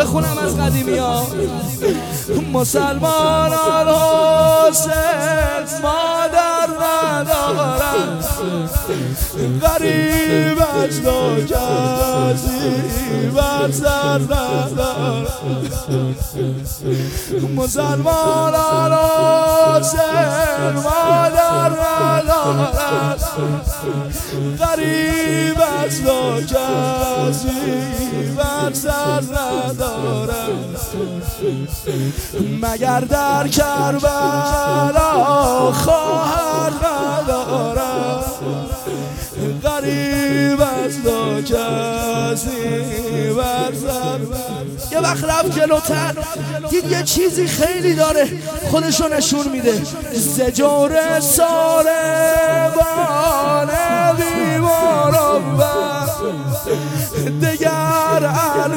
بخونم از قدیمی ها. مسلمانان حسین مادر ندارن، غریب از تو کسی بر سر ندارن. مسلمانان حسین مادر ندارن، غریب از تو کسی بر سر ندارن. مگر در کربلا خواهر ندارن، غریب از تو کسی بر سر. یه وقت رفت جلوتر دید یه چیزی خیلی داره خودشو نشون میده. زجور ساربان بیمار دگر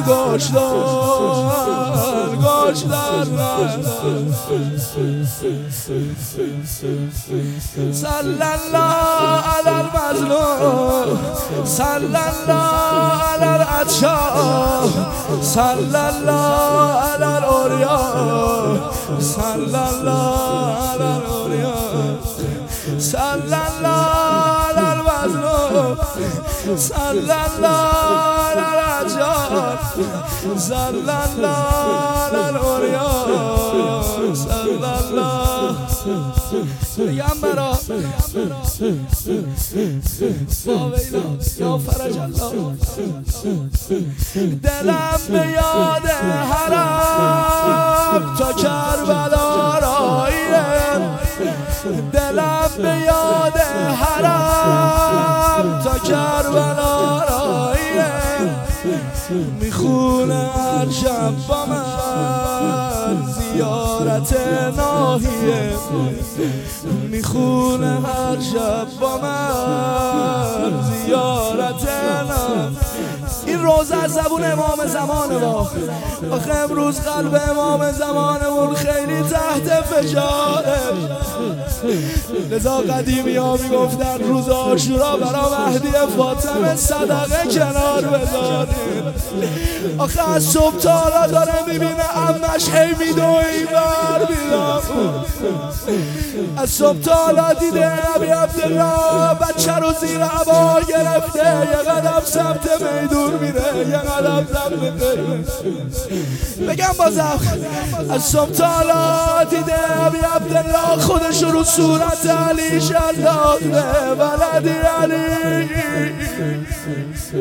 الگشتر صلی الله علی المظلوم، صلی الله علی العطشان، صلی الله علی الاولیاء، صلی الله علی الاولیاء، صلی الله علی المظلوم، صلی الله علی العطشان، صلی الله علی الاولیاء، صلی الله. بگم برا یا فرج الله. دلم به یاد حرم تا کربلا راییم، دلم به یاد حرم تا کربلا راییم. میخونه هر شب با من زیارت ناهیه، میخونه هر شب با من زیارت ناهیه. این روزه از زبون امام زمانه با آخه امروز قلب امام زمانمون خیلی تحت فشاره. لذا قدیمی ها میگفتن روز عاشورا برا مهدی فاطمه صدقه کنار بذارید. آخه از صبح تا حالا داره میبینه عمش هی میدو این بر بیدم. از صبح تا حالا دیده ابی عبدالله بچه رو زیر عبا گرفته یه قدم سمت میدون میره، یه قدم سمت میدون. بگم بازم از صبح تا حالا دیده ابی عبدالله خودش رو صورت علی شلاده ولدی علی.